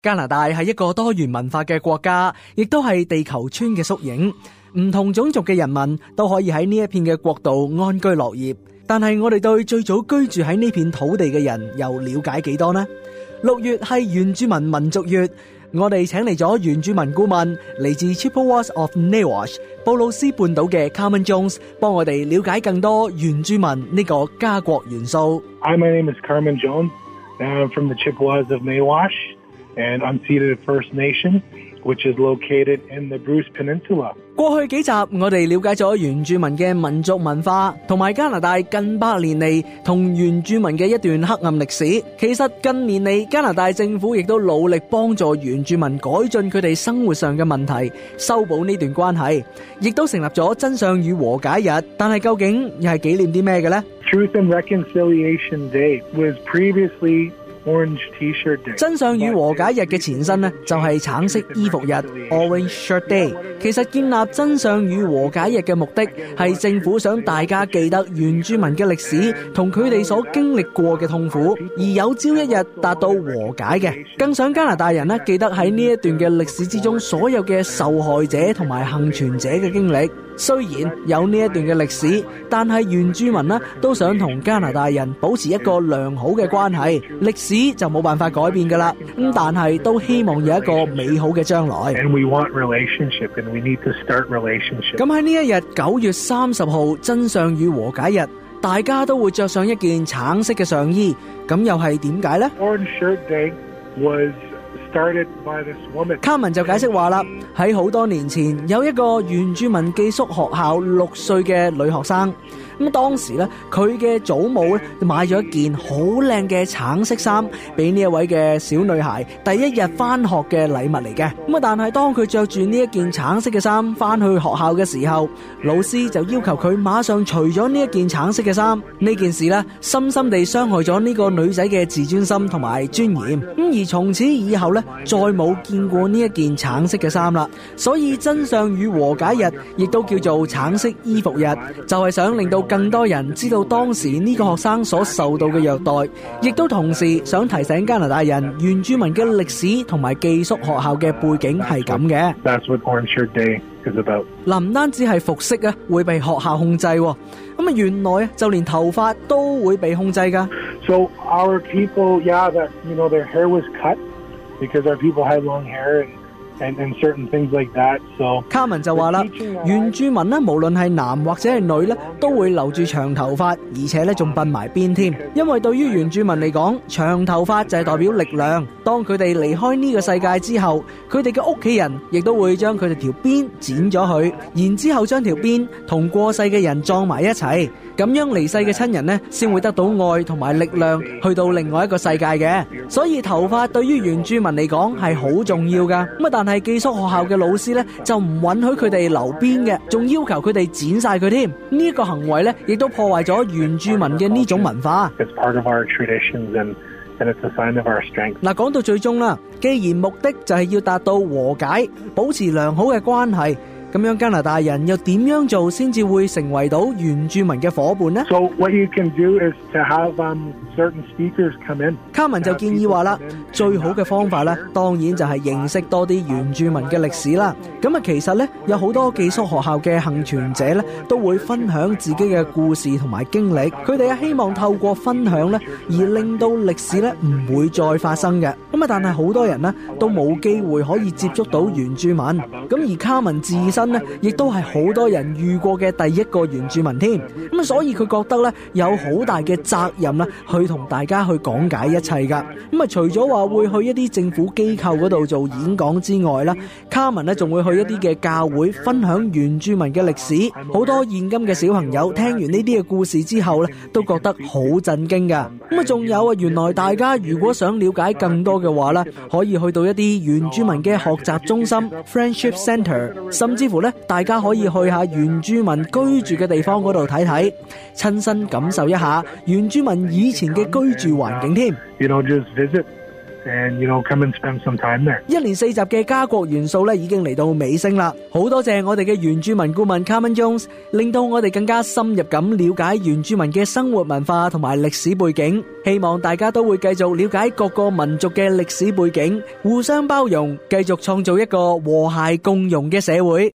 加拿大係一個多元文化嘅國家，亦都係地球村嘅縮影。唔同種族嘅人民都可以喺呢一片嘅國度安居樂業。但係我哋對最早居住喺呢片土地嘅人又了解幾多呢？6月係原住民民族月，我哋請嚟咗原住民顧問，嚟自 Chippewas of Nawash 布魯斯半島嘅 Carmen Jones， 幫我哋了解更多原住民呢個家國元素。 Hi, my name is Carmen Jones, and I'm from the Chippewas of Nawash, and unceded First Nation, which is located in the Bruce Peninsula. 過去幾集我哋了解咗原住民嘅民族文化，同埋加拿大近百年嚟同原住民嘅一段黑暗歷史。其實近年嚟加拿大政府亦都努力幫助原住民改進佢哋生活上嘅問題，修補呢段關係，亦都成立咗真相與和解日。但係究竟又係紀念啲咩嘅呢？ Truth and Reconciliation Day was previously Orange T-shirt Day. 真相與和解日嘅前身呢，就係橙色衣服日 Orange Shirt Day。其實建立真相與和解日嘅目的係政府想大家記得原住民嘅歷史同佢哋所經歷過嘅痛苦，而有朝一日達到和解嘅。更想加拿大人呢記得喺呢一段嘅歷史之中所有嘅受害者同埋幸存者嘅經歷。雖然有呢一段嘅歷史，但係原住民呢都想同加拿大人保持一個良好嘅關係。歷史就冇辦法改變㗎啦，但係都希望有一個美好嘅將來。 And we want relationship, and we need to start relationship. 咁喺呢一日9月30號真相與和解日，大家都會着上一件橙色嘅上衣，咁又係點解呢？ Orange Shirt Day was started by this woman. 卡文就解釋話啦，喺好多年前有一個原住民寄宿學校6歲嘅女學生，咁當時咧佢嘅祖母咧買咗一件好靚嘅橙色衫俾呢一位嘅小女孩第一日翻學嘅禮物嚟嘅。咁但係當佢着住呢一件橙色嘅衫翻去學校嘅時候，老師就要求佢馬上除咗呢一件橙色嘅衫。呢件事咧深深地傷害咗呢個女仔嘅自尊心同埋尊嚴。而從此以後咧再冇見過呢一件橙色嘅衫啦。所以真相與和解日亦都叫做橙色衣服日，就係想令到更多人知道當時呢個學生所受到嘅虐待，亦都同時想提醒加拿大人原住民嘅歷史同埋寄宿學校嘅背景係咁嘅。 That's what Orange Shirt Day is about. 唔單止係服飾啊會被學校控制，咁原來就連頭髮都會被控制噶。 So our people, that their hair was cut because our people had long hair and certain things like that. So 卡文就話啦，原住民咧無論係男或者係女咧，都會留住長頭髮，而且咧仲鬢埋辮添。因為對於原住民嚟講，長頭髮就係代表力量。當佢哋離開呢個世界之後，佢哋嘅屋企人亦都會將佢哋條辮剪咗佢，然之後將條辮同過世嘅人撞埋一齊，咁樣離世嘅親人呢先會得到愛同埋力量去到另外一個世界嘅。所以頭髮對於原住民嚟講係好重要噶。但係寄宿學校嘅老師呢就唔允許佢哋留辮嘅，仲要求佢哋剪晒佢添。呢一個行為呢亦都破壞咗原住民嘅呢種文化。 It's part of our traditions and it's a sign of our strength. 嗱，講到最終啦，既然目的就係要達到和解，保持良好嘅關係，咁樣加拿大人又點樣做先至會成為到原住民嘅夥伴呢？ So what you can do is to have certain speakers come in. 卡文就建議話啦，最好嘅方法咧，當然就係認識多啲原住民嘅歷史啦。咁啊，其實咧有好多寄宿學校嘅幸存者咧，都會分享自己嘅故事同埋經歷。佢哋希望透過分享咧，而令到歷史咧唔會再發生嘅。咁啊，但係好多人咧都冇機會可以接觸到原住民。咁而卡文自身咧，亦都係好多人遇過嘅第一個原住民添。咁啊，所以佢覺得咧有好大嘅責任啦，去同大家去講解一切噶。咁啊，除咗話會去一啲政府機構嗰度做演講之外啦，卡文咧仲會去一啲嘅教會分享原住民嘅歷史。好多現今嘅小朋友聽完呢啲嘅故事之後咧，都覺得好震驚噶。咁啊，仲有啊，原來大家如果想了解更多嘅話咧，可以去到一啲原住民嘅學習中心 Friendship Center， 甚至乎咧，大家可以去下原住民居住嘅地方嗰度睇睇，親身感受一下原住民以前嘅居住環境添。 Just visit and, come and spend some time there. 一連4集嘅家國元素咧已經嚟到尾聲啦，好多謝我哋嘅原住民顧問 Carmen Jones， 令到我哋更加深入咁了解原住民嘅生活文化同埋歷史背景。希望大家都會繼續了解各個民族嘅歷史背景，互相包容，繼續創造一個和諧共融嘅社會。